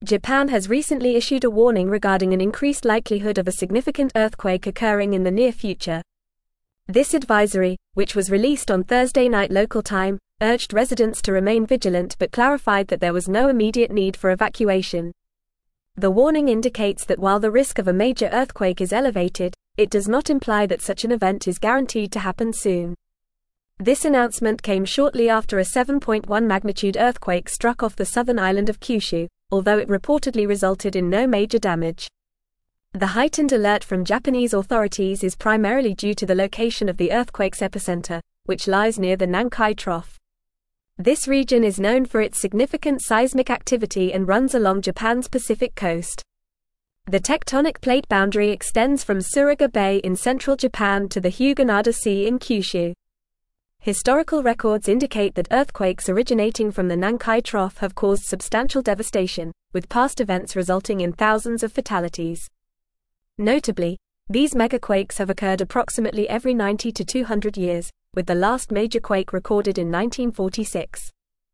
Japan has recently issued a warning regarding an increased likelihood of a significant earthquake occurring in the near future. This advisory, which was released on Thursday night local time, urged residents to remain vigilant but clarified that there was no immediate need for evacuation. The warning indicates that while the risk of a major earthquake is elevated, it does not imply that such an event is guaranteed to happen soon. This announcement came shortly after a 7.1 magnitude earthquake struck off the southern island of Kyushu, although it reportedly resulted in no major damage. The heightened alert from Japanese authorities is primarily due to the location of the earthquake's epicenter, which lies near the Nankai Trough. This region is known for its significant seismic activity and runs along Japan's Pacific coast. The tectonic plate boundary extends from Tsuruga Bay in central Japan to the Hyuganada Sea in Kyushu. Historical records indicate that earthquakes originating from the Nankai Trough have caused substantial devastation, with past events resulting in thousands of fatalities. Notably, these megaquakes have occurred approximately every 90 to 200 years, with the last major quake recorded in 1946.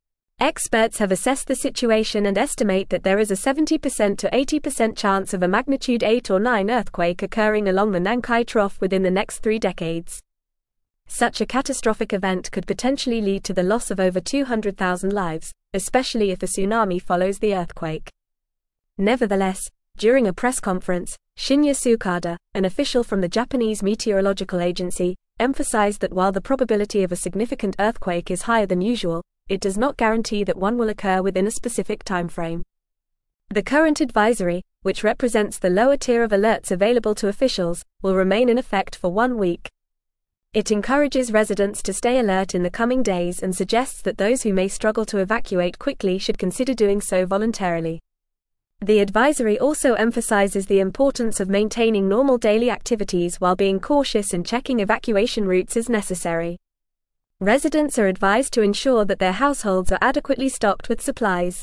Experts have assessed the situation and estimate that there is a 70% to 80% chance of a magnitude 8 or 9 earthquake occurring along the Nankai Trough within the next 3 decades. Such a catastrophic event could potentially lead to the loss of over 200,000 lives, especially if a tsunami follows the earthquake. Nevertheless, during a press conference, Shinya Tsukada, an official from the Japanese Meteorological Agency, emphasized that while the probability of a significant earthquake is higher than usual, it does not guarantee that one will occur within a specific time frame. The current advisory, which represents the lower tier of alerts available to officials, will remain in effect for 1 week. It encourages residents to stay alert in the coming days and suggests that those who may struggle to evacuate quickly should consider doing so voluntarily. The advisory also emphasizes the importance of maintaining normal daily activities while being cautious and checking evacuation routes as necessary. Residents are advised to ensure that their households are adequately stocked with supplies.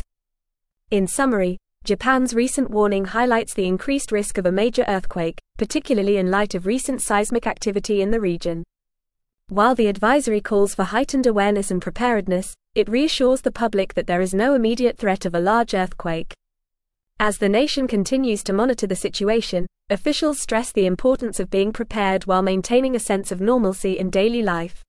In summary, Japan's recent warning highlights the increased risk of a major earthquake, particularly in light of recent seismic activity in the region. While the advisory calls for heightened awareness and preparedness, it reassures the public that there is no immediate threat of a large earthquake. As the nation continues to monitor the situation, officials stress the importance of being prepared while maintaining a sense of normalcy in daily life.